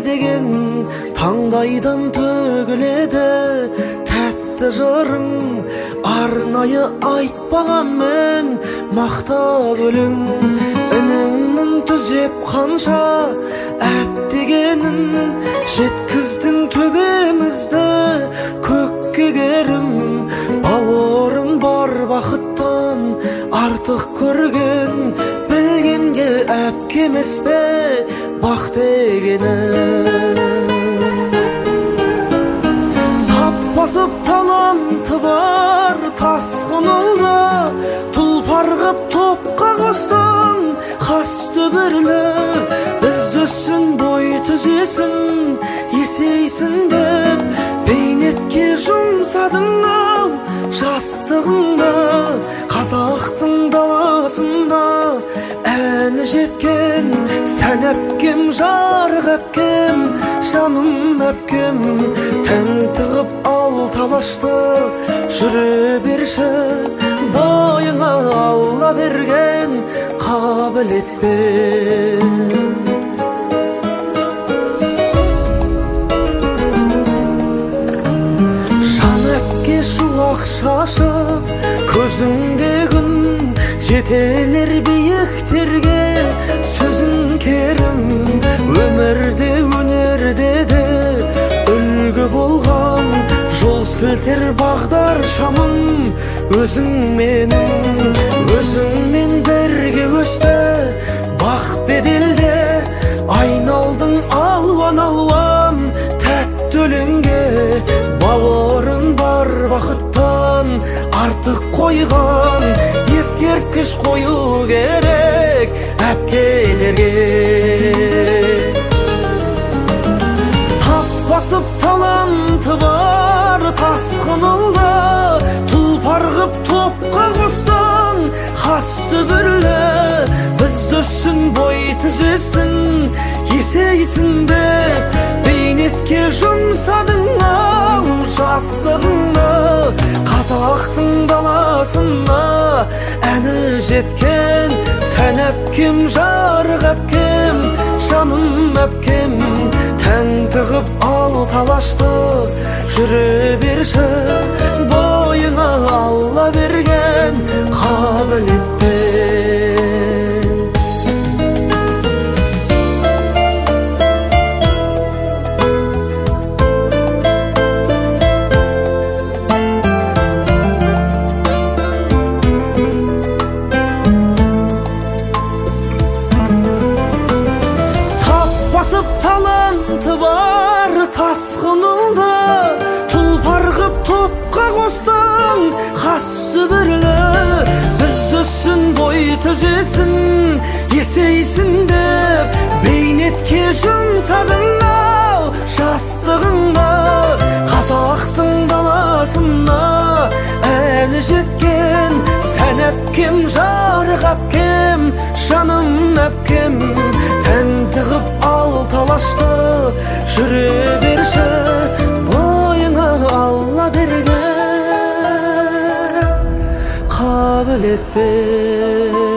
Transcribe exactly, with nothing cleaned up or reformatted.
деген таңдайдан төгіледі тәтті жырың, арнайы айтпаған мен мақтап өлең. Ініңнің түзеп қанша әттегенін, жеткіздің төбемізді көкке керім. Бауырым бар бақыттан артық көрген, білгенге әпкемес пе бақ дегені. Басып таланты бар тасқын ұлды, тұлпар қып топқа қостың қас төбірлі. Бізді өссін бой түзесін, есейсін деп бейнетке жұмсадың-ау жастығыңды. Қазақтың даласында әні жеткен, сән әпкем, жарық әпкем, жаным әпкем. Тән тығып ал талашты жүре берші, бойыңа Алла берген қабілетпен. Жан әпке шуақ шашып, көзіңде күн жетелер биіктерге сөзің керім. Өмірде өнерде де үлгі болған, жол сілтер бағдар шамым өзің менің. Өзіңмен бірге өсті бақ беделде, айналдың алуан-алуан тәтті өлеңге. Бауырын бар бақыттан артық қойған, ескерткіш қою керек әпкелерге. Тап басып таланты бар тасқын ұлды, тұлпар қып топқа қостың қас төбірлі. Бізді өссін бой түзесін, есейсін деп бейнетке жұмсадың-ау жастығыңды. Қазақтың даласына әні жеткен, сән әпкем, жарық әпкем, жаным әпкем. Тән тығып ал талашты жүре берші, бойыңа Алла берген қабілетпен. Басып таланты бар тасқын ұлды, тұлпар қып топқа қостың қас төбірлі. Бізді өссін бой түзесін, есейсін деп бейнетке жұмсадың-ау жастығыңды. Қазақтың даласына әні жеткен, сән әпкем, жарық әпкем, жаным әпкем. Тән тығып ал талашты жүре берші, бойыңа Алла берген қабілетпен.